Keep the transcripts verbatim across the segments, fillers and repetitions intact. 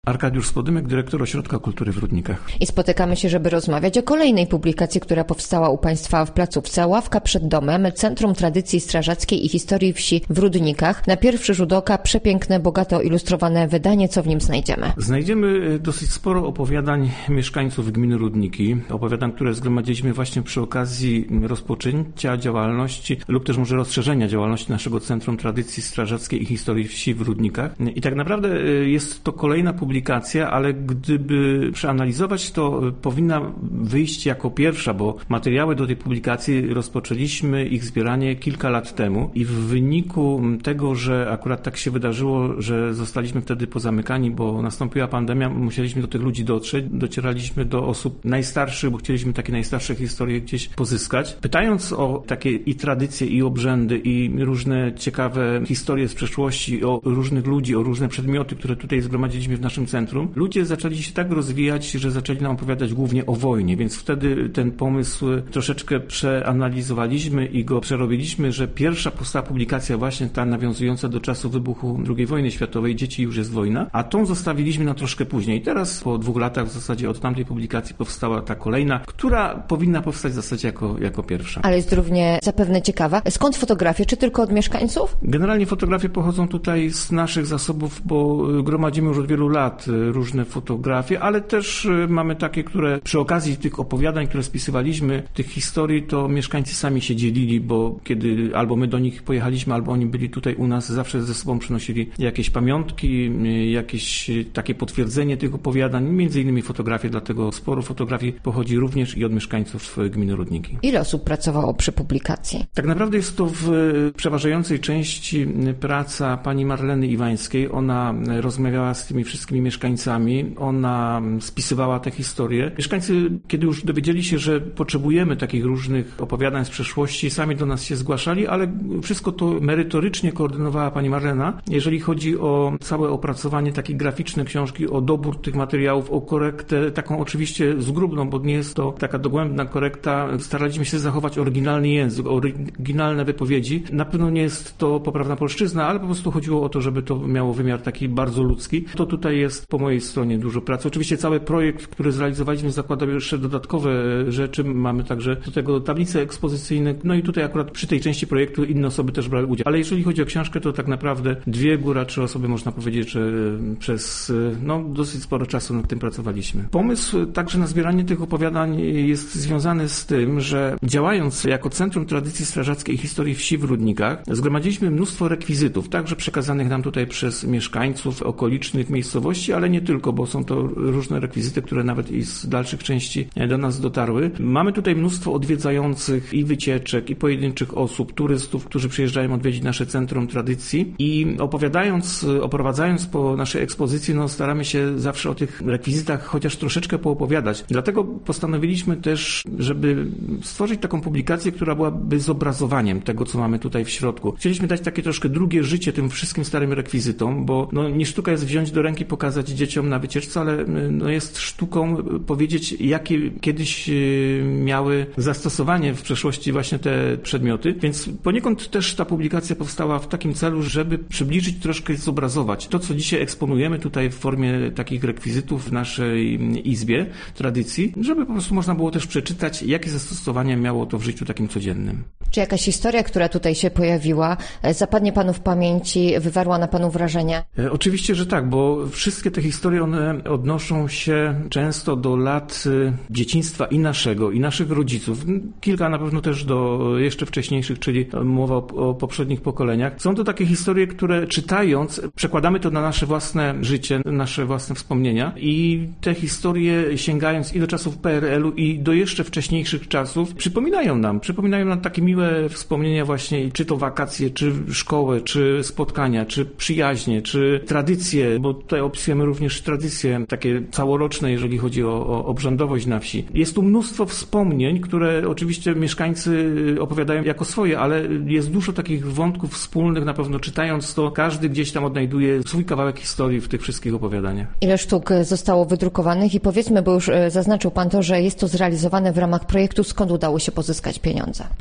Arkadiusz Spodymek, dyrektor Ośrodka Kultury w Rudnikach. I spotykamy się, żeby rozmawiać o kolejnej publikacji, która powstała u Państwa w placówce Ławka przed domem, Centrum Tradycji Strażackiej i Historii Wsi w Rudnikach. Na pierwszy rzut oka przepiękne, bogato ilustrowane wydanie. Co w nim znajdziemy? Znajdziemy dosyć sporo opowiadań mieszkańców gminy Rudniki. Opowiadań, które zgromadziliśmy właśnie przy okazji rozpoczęcia działalności lub też może rozszerzenia działalności naszego Centrum Tradycji Strażackiej i Historii Wsi w Rudnikach. I tak naprawdę jest to kolejna publikacja, publikacja, ale gdyby przeanalizować, to powinna wyjść jako pierwsza, bo materiały do tej publikacji rozpoczęliśmy ich zbieranie kilka lat temu i w wyniku tego, że akurat tak się wydarzyło, że zostaliśmy wtedy pozamykani, bo nastąpiła pandemia, musieliśmy do tych ludzi dotrzeć, docieraliśmy do osób najstarszych, bo chcieliśmy takie najstarsze historie gdzieś pozyskać. Pytając o takie i tradycje, i obrzędy, i różne ciekawe historie z przeszłości, o różnych ludzi, o różne przedmioty, które tutaj zgromadziliśmy w naszym centrum, ludzie zaczęli się tak rozwijać, że zaczęli nam opowiadać głównie o wojnie, więc wtedy ten pomysł troszeczkę przeanalizowaliśmy i go przerobiliśmy, że pierwsza powstała publikacja właśnie ta nawiązująca do czasu wybuchu drugiej wojny światowej, Dzieci już jest wojna, a tą zostawiliśmy na troszkę później. Teraz po dwóch latach w zasadzie od tamtej publikacji powstała ta kolejna, która powinna powstać w zasadzie jako, jako pierwsza. Ale jest równie zapewne ciekawa. Skąd fotografie? Czy tylko od mieszkańców? Generalnie fotografie pochodzą tutaj z naszych zasobów, bo gromadzimy już od wielu lat różne fotografie, ale też mamy takie, które przy okazji tych opowiadań, które spisywaliśmy, tych historii, to mieszkańcy sami się dzielili, bo kiedy albo my do nich pojechaliśmy, albo oni byli tutaj u nas, zawsze ze sobą przynosili jakieś pamiątki, jakieś takie potwierdzenie tych opowiadań, między innymi fotografie, dlatego sporo fotografii pochodzi również i od mieszkańców gminy Rudniki. Ile osób pracowało przy publikacji? Tak naprawdę jest to w przeważającej części praca pani Marleny Iwańskiej. Ona rozmawiała z tymi wszystkimi mieszkańcami, ona spisywała te historie. Mieszkańcy, kiedy już dowiedzieli się, że potrzebujemy takich różnych opowiadań z przeszłości, sami do nas się zgłaszali, ale wszystko to merytorycznie koordynowała pani Marlena. Jeżeli chodzi o całe opracowanie takiej graficznej książki, o dobór tych materiałów, o korektę, taką oczywiście zgrubną, bo nie jest to taka dogłębna korekta. Staraliśmy się zachować oryginalny język, oryginalne wypowiedzi. Na pewno nie jest to poprawna polszczyzna, ale po prostu chodziło o to, żeby to miało wymiar taki bardzo ludzki. To tutaj jest po mojej stronie dużo pracy. Oczywiście cały projekt, który zrealizowaliśmy, zakładał jeszcze dodatkowe rzeczy. Mamy także do tego tablice ekspozycyjne. No i tutaj akurat przy tej części projektu inne osoby też brały udział. Ale jeżeli chodzi o książkę, to tak naprawdę dwie, góra trzy osoby, można powiedzieć, że przez no, dosyć sporo czasu nad tym pracowaliśmy. Pomysł także na zbieranie tych opowiadań jest związany z tym, że działając jako Centrum Tradycji Strażackiej i Historii Wsi w Rudnikach, zgromadziliśmy mnóstwo rekwizytów, także przekazanych nam tutaj przez mieszkańców okolicznych miejscowości, ale nie tylko, bo są to różne rekwizyty, które nawet i z dalszych części do nas dotarły. Mamy tutaj mnóstwo odwiedzających i wycieczek, i pojedynczych osób, turystów, którzy przyjeżdżają odwiedzić nasze Centrum Tradycji i opowiadając, oprowadzając po naszej ekspozycji, no staramy się zawsze o tych rekwizytach chociaż troszeczkę poopowiadać. Dlatego postanowiliśmy też, żeby stworzyć taką publikację, która byłaby zobrazowaniem tego, co mamy tutaj w środku. Chcieliśmy dać takie troszkę drugie życie tym wszystkim starym rekwizytom, bo no, nie sztuka jest wziąć do ręki, pokazać dzieciom na wycieczce, ale no, jest sztuką powiedzieć, jakie kiedyś miały zastosowanie w przeszłości właśnie te przedmioty. Więc poniekąd też ta publikacja powstała w takim celu, żeby przybliżyć, troszkę zobrazować to, co dzisiaj eksponujemy tutaj w formie takich rekwizytów w naszej izbie tradycji, żeby po prostu można było też przeczytać, jakie zastosowanie miało to w życiu takim codziennym. Czy jakaś historia, która tutaj się pojawiła, zapadnie Panu w pamięci, wywarła na Panu wrażenie? E, oczywiście, że tak, bo wszystkie te historie, one odnoszą się często do lat dzieciństwa i naszego, i naszych rodziców. Kilka na pewno też do jeszcze wcześniejszych, czyli mowa o, o poprzednich pokoleniach. Są to takie historie, które czytając, przekładamy to na nasze własne życie, nasze własne wspomnienia i te historie, sięgając i do czasów P R L u, i do jeszcze wcześniejszych czasów, przypominają nam, przypominają nam takie miłe wspomnienia właśnie, czy to wakacje, czy szkołę, czy spotkania, czy przyjaźnie, czy tradycje, bo tutaj opisujemy również tradycje takie całoroczne, jeżeli chodzi o, o obrzędowość na wsi. Jest tu mnóstwo wspomnień, które oczywiście mieszkańcy opowiadają jako swoje, ale jest dużo takich wątków wspólnych, na pewno czytając to, każdy gdzieś tam odnajduje swój kawałek historii w tych wszystkich opowiadaniach. Ile sztuk zostało wydrukowanych i powiedzmy, bo już zaznaczył Pan to, że jest to zrealizowane w ramach projektu, skąd udało się pozyskać pieniądze? Pieniądze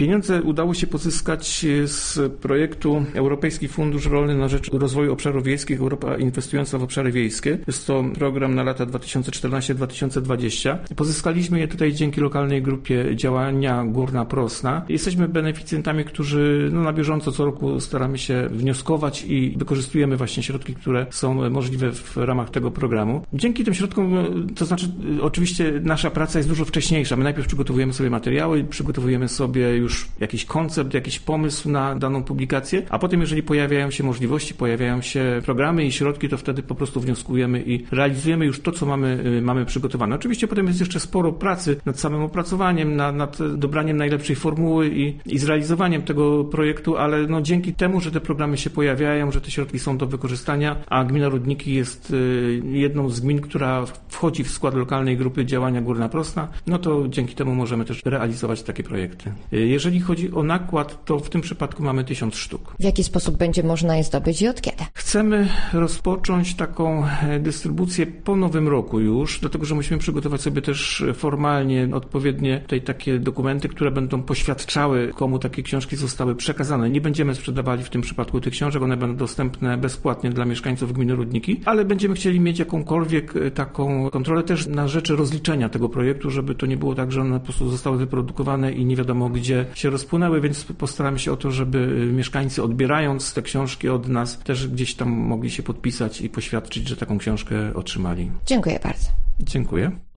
udało się pozyskać z projektu Europejski Fundusz Rolny na rzecz Rozwoju Obszarów Wiejskich Europa Inwestująca w Obszary Wiejskie. Jest to program na lata dwa tysiące czternaście do dwa tysiące dwudziestego. Pozyskaliśmy je tutaj dzięki lokalnej grupie działania Górna Prosna. Jesteśmy beneficjentami, którzy no, na bieżąco co roku staramy się wnioskować i wykorzystujemy właśnie środki, które są możliwe w ramach tego programu. Dzięki tym środkom, to znaczy oczywiście nasza praca jest dużo wcześniejsza. My najpierw przygotowujemy sobie materiały, przygotowujemy sobie już jakiś koncept, jakiś pomysł na daną publikację, a potem jeżeli pojawiają się możliwości, pojawiają się programy i środki, to wtedy po prostu wnioskujemy i realizujemy już to, co mamy, mamy przygotowane. Oczywiście potem jest jeszcze sporo pracy nad samym opracowaniem, nad, nad dobraniem najlepszej formuły i, i zrealizowaniem tego projektu, ale no dzięki temu, że te programy się pojawiają, że te środki są do wykorzystania, a gmina Rudniki jest jedną z gmin, która wchodzi w skład lokalnej grupy działania Górna Prosna, no to dzięki temu możemy też realizować takie projekty. Jeżeli chodzi o nakład, to w tym przypadku mamy tysiąc sztuk. W jaki sposób będzie można je zdobyć i od kiedy? Chcemy rozpocząć taką dystrybucję po nowym roku już, dlatego że musimy przygotować sobie też formalnie odpowiednie tutaj takie dokumenty, które będą poświadczały, komu takie książki zostały przekazane. Nie będziemy sprzedawali w tym przypadku tych książek, one będą dostępne bezpłatnie dla mieszkańców gminy Rudniki, ale będziemy chcieli mieć jakąkolwiek taką kontrolę też na rzeczy rozliczenia tego projektu, żeby to nie było tak, że one po prostu zostały wyprodukowane i nie wiadomo gdzie się rozpłynęły, więc postaramy się o to, żeby mieszkańcy odbierając te książki od nas też gdzieś tam mogli się podpisać i poświadczyć, że taką książkę otrzymali. Dziękuję bardzo. Dziękuję.